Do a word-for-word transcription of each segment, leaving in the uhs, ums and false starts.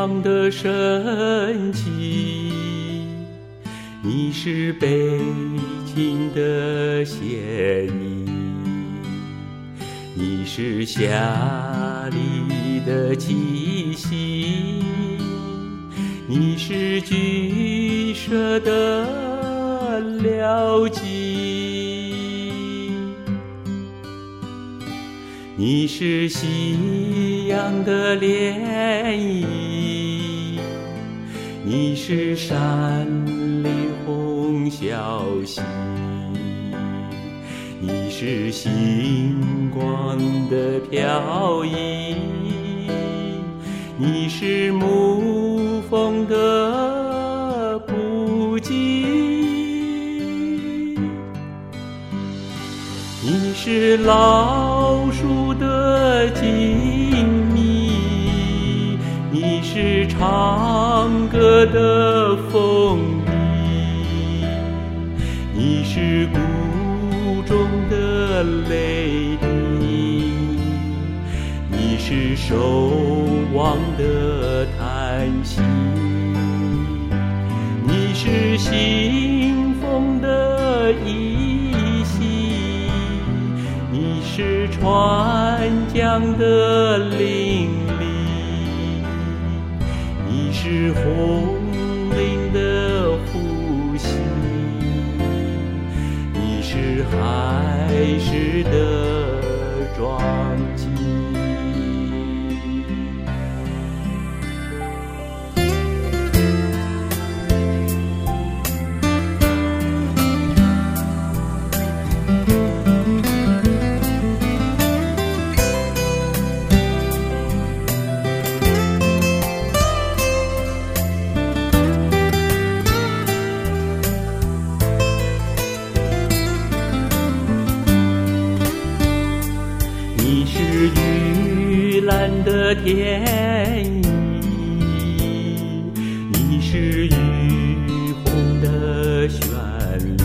方的神奇，你是悲情的写意，你是夏里的气息，你是居舍的辽寂，你是夕阳的涟漪，你是山里红消息，你是星光的飘逸，你是牧风的不羁，你是老鼠的静谧，你是唱歌的风笛，你是谷中的泪滴，你是守望的叹息，你是信奉的依稀，你是传讲的淋漓，你是红林的呼吸，你是海市的撞击。你是玉兰的天意，你是雨红的旋律，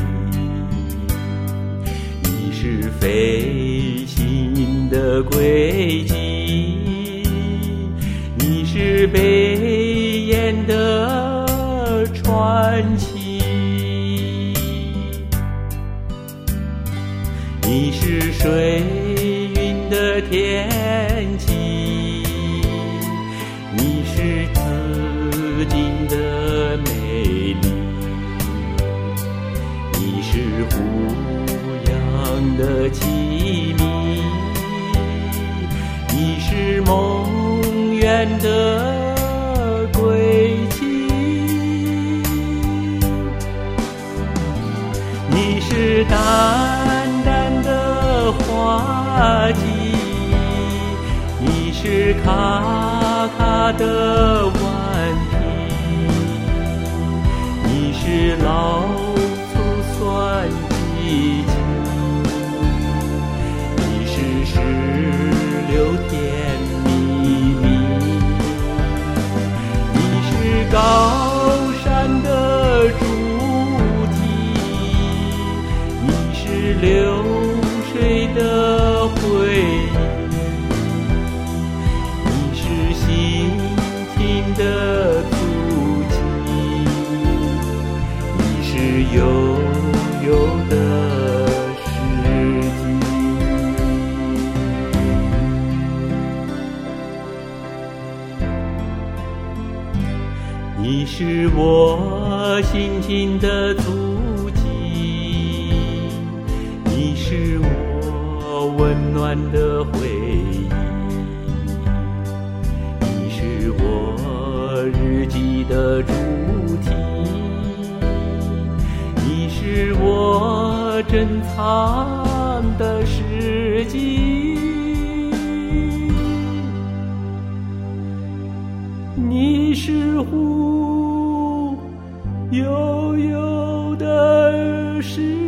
你是飞行的轨迹，你是悲咽的传奇，你是水的天气，你是自尽的美丽，你是胡杨的凄迷，你是梦远的归期，你是淡淡的花季，你是咔咔的顽皮，你是老醋酸激情，你是石榴甜蜜蜜，你是高山的主题，你是流水的回忆，的足迹，你是悠悠的世纪，你是我心情的足迹，你是我温暖的回忆，你是我日记的主题，你是我珍藏的诗集，你是湖悠悠的诗